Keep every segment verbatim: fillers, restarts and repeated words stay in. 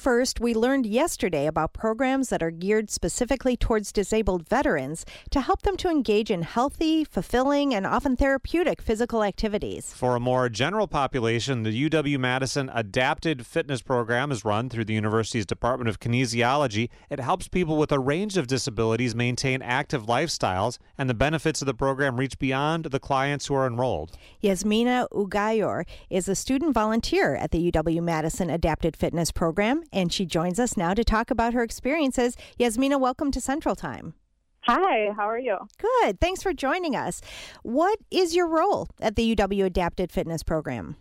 first, we learned yesterday about programs that are geared specifically towards disabled veterans to help them to engage in healthy, fulfilling, and often therapeutic physical activities. For a more general population, the U W-Madison Adapted Fitness Program is run through the university's Department of Kinesiology. It helps people with a range of disabilities maintain active lifestyles, and the benefits of the program reach beyond the clients who are enrolled. Yasmina Ugayor is a student volunteer at the U W-Madison Adapted Fitness Program, and she joins us now to talk about her experiences. Yasmina, welcome to Central Time. Hi, how are you? Good. Thanks for joining us. What is your role at the U W Adapted Fitness Program?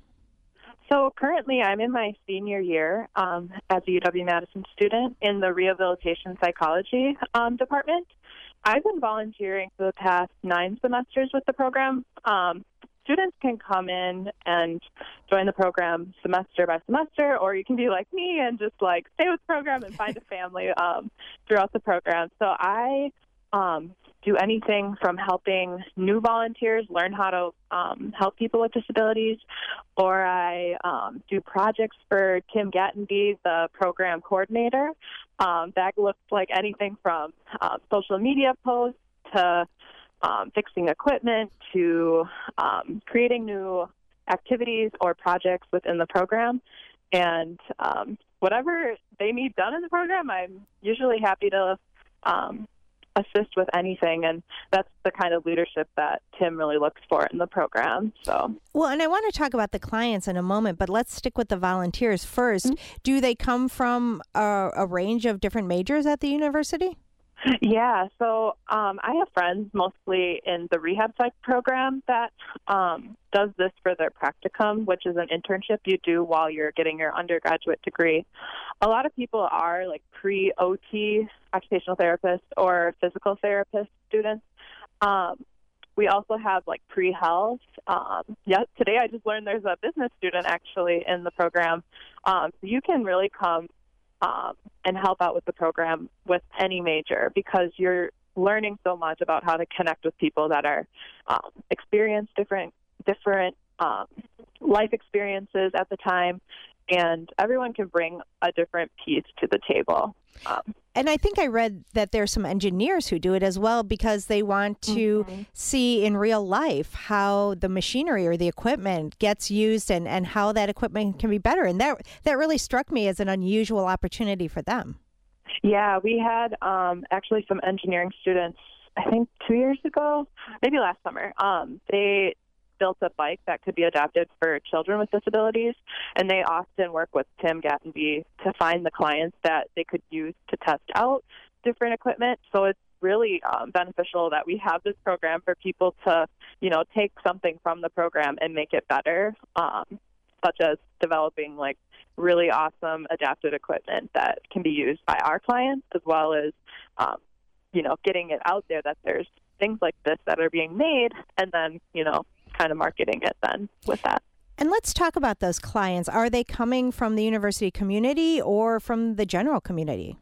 So currently I'm in my senior year um, as a U W-Madison student in the Rehabilitation Psychology um, department. I've been volunteering for the past nine semesters with the program. Um, students can come in and join the program semester by semester, or you can be like me and just like stay with the program and find a family um, throughout the program. So I um, do anything from helping new volunteers learn how to um, help people with disabilities, or I um, do projects for Tim Gattenby, the program coordinator. Um, that looks like anything from uh, social media posts to um, fixing equipment to um, creating new activities or projects within the program. And um, whatever they need done in the program, I'm usually happy to um, assist with anything, and that's the kind of leadership that Tim really looks for in the program. So, well, and I want to talk about the clients in a moment, but let's stick with the volunteers first. Mm-hmm. Do they come from a, a range of different majors at the university? Yeah, so um, I have friends mostly in the rehab psych program that um, does this for their practicum, which is an internship you do while you're getting your undergraduate degree. A lot of people are like pre-O T occupational therapists or physical therapist students. Um, we also have like pre-health. Um, yeah, today I just learned there's a business student actually in the program. Um, so you can really come Um, and help out with the program with any major, because you're learning so much about how to connect with people that are um, experience different different um, life experiences at the time, and everyone can bring a different piece to the table. Um, and I think I read that there's some engineers who do it as well, because they want to mm-hmm. see in real life how the machinery or the equipment gets used and, and how that equipment can be better. And that that really struck me as an unusual opportunity for them. Yeah, we had um, actually some engineering students, I think two years ago, maybe last summer. Um, they built a bike that could be adapted for children with disabilities, and they often work with Tim Gattenby to find the clients that they could use to test out different equipment. So it's really um, beneficial that we have this program for people to, you know, take something from the program and make it better, um, such as developing like really awesome adapted equipment that can be used by our clients, as well as, um, you know, getting it out there that there's things like this that are being made, and then, you know, kind of marketing it then with that. And let's talk about those clients. Are they coming from the university community or from the general community?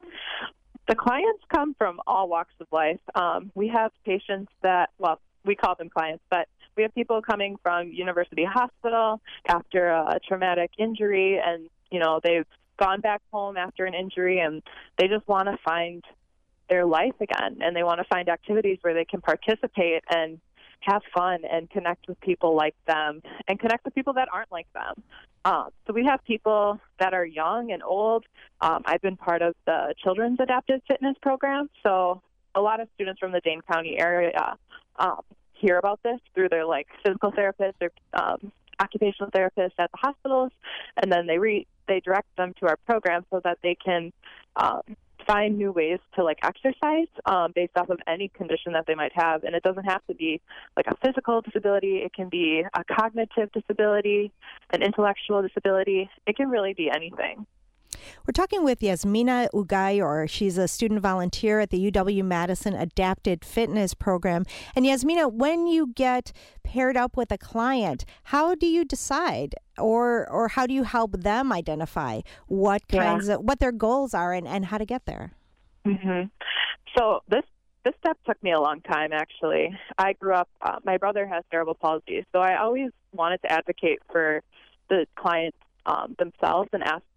The clients come from all walks of life. Um, we have patients that, well, we call them clients, but we have people coming from University Hospital after a traumatic injury, and, you know, they've gone back home after an injury, and they just want to find their life again, and they want to find activities where they can participate and have fun and connect with people like them and connect with people that aren't like them. Um, so we have people that are young and old. Um, I've been part of the Children's Adaptive Fitness Program, so a lot of students from the Dane County area um, hear about this through their like physical therapists or um, occupational therapists at the hospitals, and then they re- they direct them to our program so that they can um, find new ways to like exercise um, based off of any condition that they might have. And it doesn't have to be like a physical disability. It can be a cognitive disability, an intellectual disability. It can really be anything. We're talking with Yasmina Ugayor. She's a student volunteer at the U W-Madison Adapted Fitness Program. And Yasmina, when you get paired up with a client, how do you decide, or or how do you help them identify what kinds yeah. of what their goals are and, and how to get there? Mm-hmm. So this this step took me a long time, actually. I grew up, uh, my brother has cerebral palsy, so I always wanted to advocate for the clients um, themselves and ask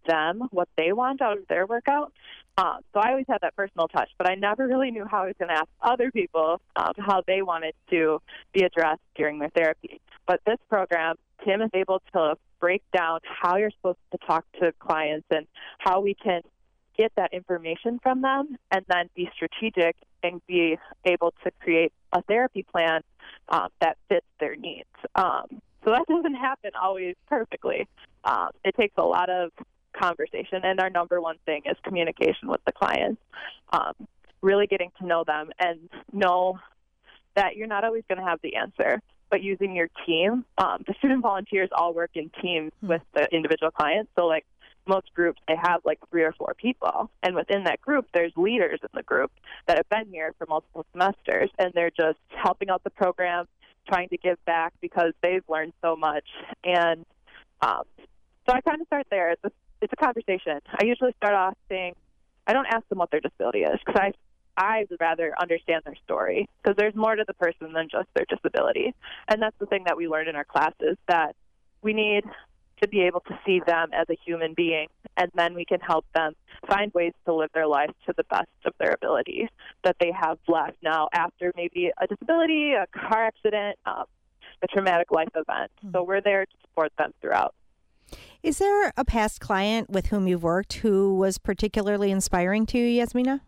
them what they want out of their workout. Um, so I always had that personal touch, but I never really knew how I was going to ask other people um, how they wanted to be addressed during their therapy. But this program, Tim is able to break down how you're supposed to talk to clients and how we can get that information from them and then be strategic and be able to create a therapy plan um, that fits their needs. Um, so that doesn't happen always perfectly. Um, it takes a lot of conversation, and our number one thing is communication with the clients, um, really getting to know them and know that you're not always going to have the answer, but using your team. Um, the student volunteers all work in teams mm-hmm. with the individual clients. So like most groups, they have like three or four people. And within that group, there's leaders in the group that have been here for multiple semesters, and they're just helping out the program, trying to give back because they've learned so much. And um, so I kind of start there. It's a, it's a conversation. I usually start off saying, I don't ask them what their disability is because I I would rather understand their story because there's more to the person than just their disability. And that's the thing that we learned in our classes, that we need to be able to see them as a human being, and then we can help them find ways to live their life to the best of their ability that they have left now after maybe a disability, a car accident, um, a traumatic life event. Mm-hmm. So we're there to support them throughout. Is there a past client with whom you've worked who was particularly inspiring to you, Yasmina?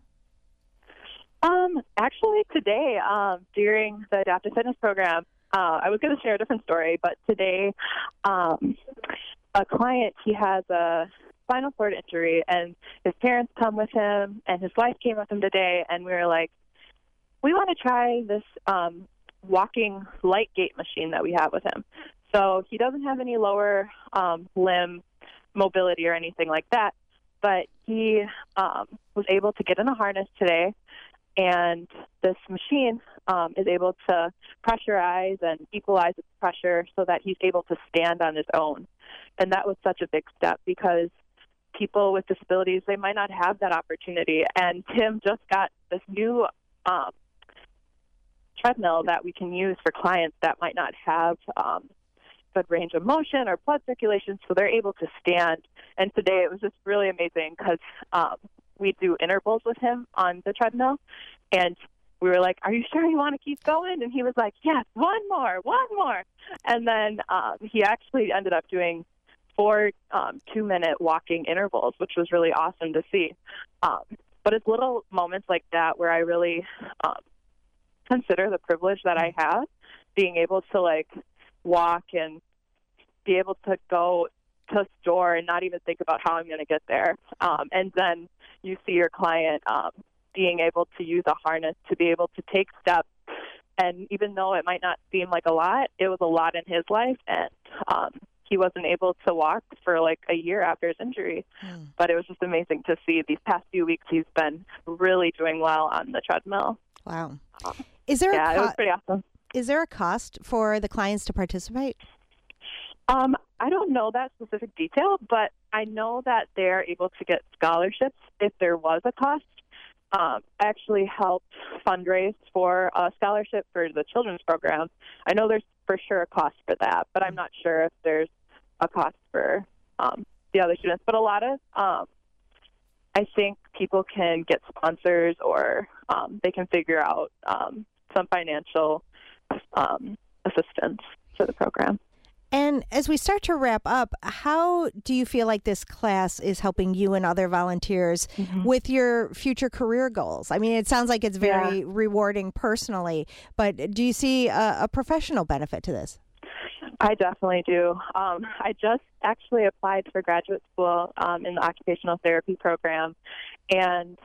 Um, actually, today, um, during the Adaptive Fitness program, uh, I was going to share a different story, but today, um, a client, he has a spinal cord injury, and his parents come with him, and his wife came with him today, and we were like, we want to try this um, walking light gait machine that we have with him. So he doesn't have any lower um, limb mobility or anything like that, but he um, was able to get in a harness today, and this machine um, is able to pressurize and equalize its pressure so that he's able to stand on his own. And that was such a big step because people with disabilities, they might not have that opportunity. And Tim just got this new um, treadmill that we can use for clients that might not have um, good range of motion or blood circulation, so they're able to stand. And today it was just really amazing because um, we do intervals with him on the treadmill, and we were like, are you sure you want to keep going? And he was like, yes, one more, one more. And then um, he actually ended up doing four um, two-minute walking intervals, which was really awesome to see. Um, but it's little moments like that where I really um, consider the privilege that I have, being able to, like, walk and be able to go to a store and not even think about how I'm going to get there. Um, and then you see your client um, being able to use a harness to be able to take steps. And even though it might not seem like a lot, it was a lot in his life. And um, he wasn't able to walk for like a year after his injury. Mm. But it was just amazing to see these past few weeks he's been really doing well on the treadmill. Wow. Um, is there yeah, a co- it was pretty awesome. Is there a cost for the clients to participate? Um, I don't know that specific detail, but I know that they're able to get scholarships if there was a cost. Um, I actually helped fundraise for a scholarship for the children's program. I know there's for sure a cost for that, but I'm not sure if there's a cost for um, the other students. But a lot of, um, I think people can get sponsors or um, they can figure out um, some financial um, assistance for the program. And as we start to wrap up, how do you feel like this class is helping you and other volunteers mm-hmm. with your future career goals? I mean, it sounds like it's very yeah. rewarding personally, but do you see a, a professional benefit to this? I definitely do. Um, I just actually applied for graduate school um, in the occupational therapy program, and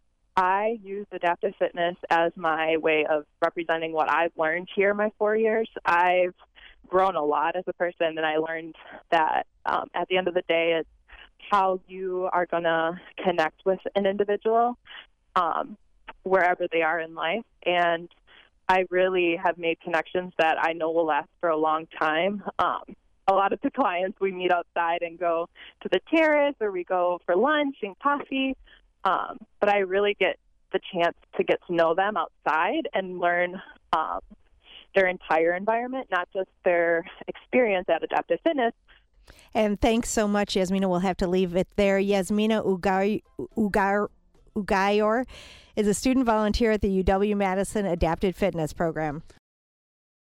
I use adaptive fitness as my way of representing what I've learned here my four years. I've grown a lot as a person, and I learned that um, at the end of the day, it's how you are going to connect with an individual um, wherever they are in life. And I really have made connections that I know will last for a long time. Um, a lot of the clients, we meet outside and go to the terrace, or we go for lunch and coffee. Um, but I really get the chance to get to know them outside and learn um, their entire environment, not just their experience at Adaptive Fitness, And thanks so much, Yasmina. We'll have to leave it there. Yasmina Ugar, Ugar, Ugayor is a student volunteer at the U W Madison Adapted Fitness Program.